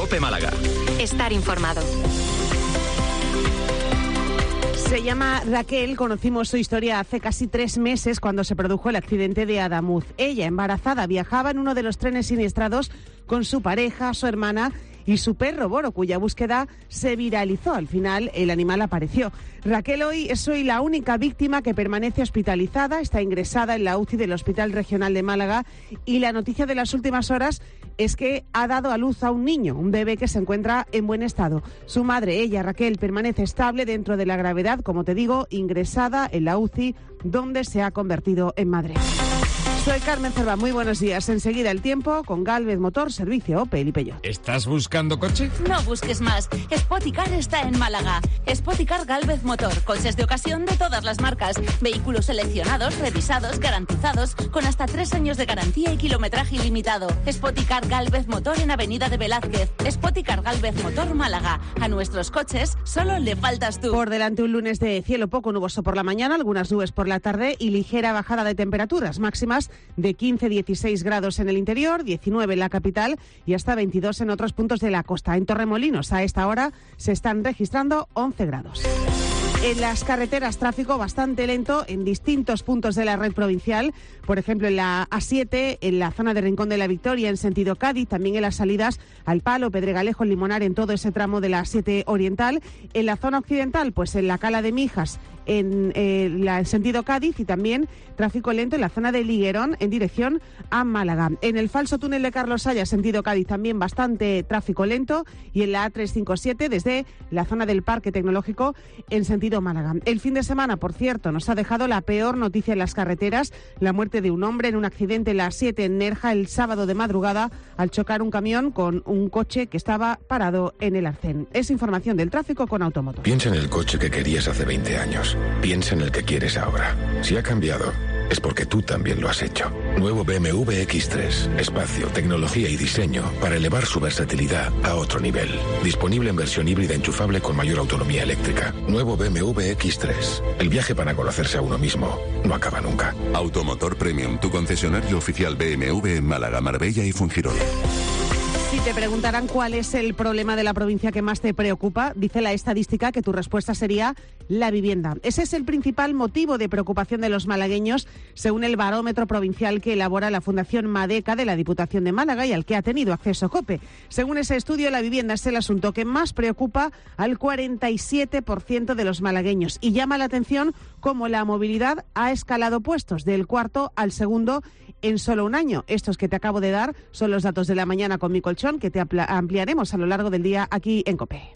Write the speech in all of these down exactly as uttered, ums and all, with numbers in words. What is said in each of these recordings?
COPE Málaga. Estar informado. Se llama Raquel, conocimos su historia hace casi tres meses cuando se produjo el accidente de Adamuz. Ella, embarazada, viajaba en uno de los trenes siniestrados con su pareja, su hermana y su perro Boro, cuya búsqueda se viralizó. Al final, el animal apareció. Raquel hoy es hoy la única víctima que permanece hospitalizada, está ingresada en la U C I del Hospital Regional de Málaga y la noticia de las últimas horas es que ha dado a luz a un niño, un bebé que se encuentra en buen estado. Su madre, ella, Raquel, permanece estable dentro de la gravedad, como te digo, ingresada en la U C I, donde se ha convertido en madre. Soy Carmen Cerva, muy buenos días. Enseguida el tiempo con Gálvez Motor, servicio Opel y Peugeot. ¿Estás buscando coche? No busques más. Spoticar está en Málaga. Spoticar Gálvez Motor, coches de ocasión de todas las marcas. Vehículos seleccionados, revisados, garantizados, con hasta tres años de garantía y kilometraje ilimitado. Spoticar Gálvez Motor en Avenida de Velázquez. Spoticar Gálvez Motor Málaga. A nuestros coches solo le faltas tú. Por delante un lunes de cielo poco nuboso por la mañana, algunas nubes por la tarde y ligera bajada de temperaturas máximas de quince a dieciséis grados en el interior, diecinueve en la capital y hasta veintidós en otros puntos de la costa. En Torremolinos a esta hora se están registrando once grados. En las carreteras, tráfico bastante lento en distintos puntos de la red provincial. Por ejemplo, en la A siete, en la zona de Rincón de la Victoria, en sentido Cádiz. También en las salidas al Palo, Pedregalejo, Limonar, en todo ese tramo de la A siete oriental. En la zona occidental, pues en la Cala de Mijas, en eh, la, en sentido Cádiz. Y también tráfico lento en la zona de Liguerón, en dirección a Málaga. En el falso túnel de Carlos Saya, sentido Cádiz, también bastante tráfico lento. Y en la A trescientos cincuenta y siete, desde la zona del Parque Tecnológico, en sentido Málaga. El fin de semana, por cierto, nos ha dejado la peor noticia en las carreteras, la muerte de un hombre en un accidente en la A siete en Nerja el sábado de madrugada al chocar un camión con un coche que estaba parado en el arcén. Es información del tráfico con Automotor. Piensa en el coche que querías hace veinte años. Piensa en el que quieres ahora. Si ha cambiado, es porque tú también lo has hecho. Nuevo B M W X tres. Espacio, tecnología y diseño para elevar su versatilidad a otro nivel. Disponible en versión híbrida enchufable con mayor autonomía eléctrica. Nuevo B M W X tres. El viaje para conocerse a uno mismo no acaba nunca. Automotor Premium, tu concesionario oficial B M W en Málaga, Marbella y Fuengirola. Si te preguntaran cuál es el problema de la provincia que más te preocupa, dice la estadística que tu respuesta sería la vivienda. Ese es el principal motivo de preocupación de los malagueños, según el barómetro provincial que elabora la Fundación Madeca de la Diputación de Málaga y al que ha tenido acceso COPE. Según ese estudio, la vivienda es el asunto que más preocupa al cuarenta y siete por ciento de los malagueños y llama la atención cómo la movilidad ha escalado puestos del cuarto al segundo en solo un año. Estos que te acabo de dar son los datos de la mañana con mi colchón, que te ampliaremos a lo largo del día aquí en COPE.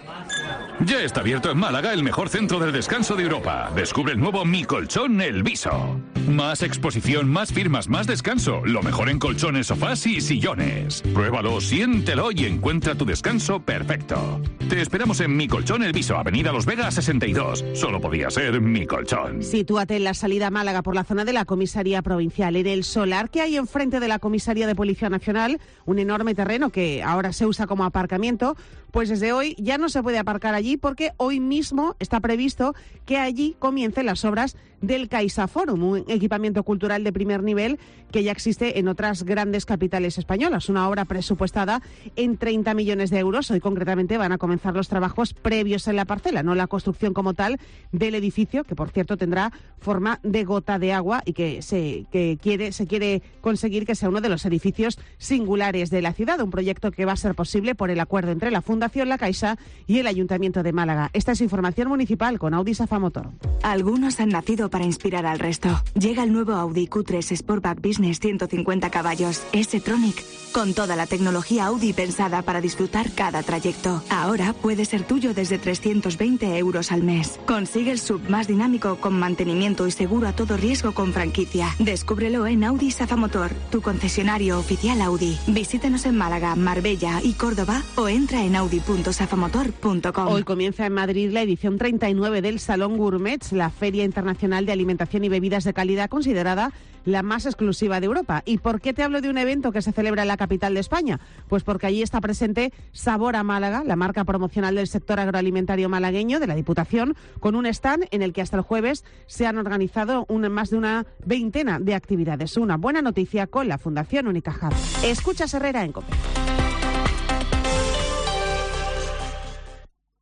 Ya está abierto en Málaga el mejor centro del descanso de Europa. Descubre el nuevo Mi Colchón El Viso. Más exposición, más firmas, más descanso. Lo mejor en colchones, sofás y sillones. Pruébalo, siéntelo y encuentra tu descanso perfecto. Te esperamos en Mi Colchón El Viso, Avenida Los Vegas sesenta y dos. Solo podía ser Mi Colchón. Sitúate en la salida a Málaga por la zona de la Comisaría Provincial. En el solar que hay enfrente de la Comisaría de Policía Nacional, un enorme terreno que ahora se usa como aparcamiento, pues desde hoy ya no se puede aparcar allí porque hoy mismo está previsto que allí comiencen las obras del Caixa Forum, un equipamiento cultural de primer nivel que ya existe en otras grandes capitales españolas. Una obra presupuestada en treinta millones de euros. Hoy concretamente van a comenzar los trabajos previos en la parcela, no la construcción como tal del edificio, que por cierto tendrá forma de gota de agua y que se, que quiere, se quiere conseguir que sea uno de los edificios singulares de la ciudad. Un proyecto que va a ser posible por el acuerdo entre la Fundación La Caixa y el Ayuntamiento de Málaga. Esta es información municipal con Audi Safamotor. Algunos han nacido para inspirar al resto. Llega el nuevo Audi Q tres Sportback Business ciento cincuenta caballos S-Tronic, con toda la tecnología Audi pensada para disfrutar cada trayecto. Ahora puede ser tuyo desde trescientos veinte euros al mes. Consigue el sub más dinámico con mantenimiento y seguro a todo riesgo con franquicia. Descúbrelo en Audi Safamotor, tu concesionario oficial Audi. Visítenos en Málaga, Marbella y Córdoba o entra en audi punto safamotor punto com. Hoy comienza en Madrid la edición treinta y nueve del Salón Gourmets, la Feria Internacional de Alimentación y Bebidas de Calidad considerada la más exclusiva de Europa. ¿Y por qué te hablo de un evento que se celebra en la capital de España? Pues porque allí está presente Sabor a Málaga, la marca promocional del sector agroalimentario malagueño de la Diputación, con un stand en el que hasta el jueves se han organizado un, más de una veintena de actividades. Una buena noticia con la Fundación Unicaja. Escuchas Herrera en COPE.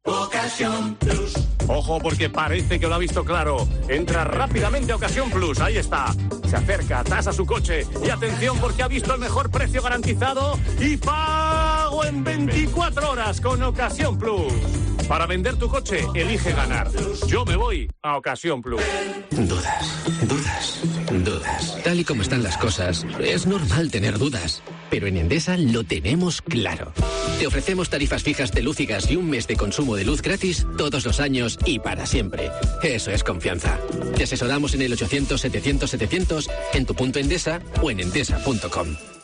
Ocasión Plus. Ojo, porque parece que lo ha visto claro. Entra rápidamente a Ocasión Plus, ahí está. Se acerca, tasa su coche y atención porque ha visto el mejor precio garantizado y pago en veinticuatro horas con Ocasión Plus. Para vender tu coche, elige ganar. Yo me voy a Ocasión Plus. Dudas, dudas, dudas. Tal y como están las cosas, es normal tener dudas. Pero en Endesa lo tenemos claro. Te ofrecemos tarifas fijas de luz y gas y un mes de consumo de luz gratis todos los años y para siempre. Eso es confianza. Te asesoramos en el ochocientos setecientos setecientos, en tu punto Endesa o en endesa punto com.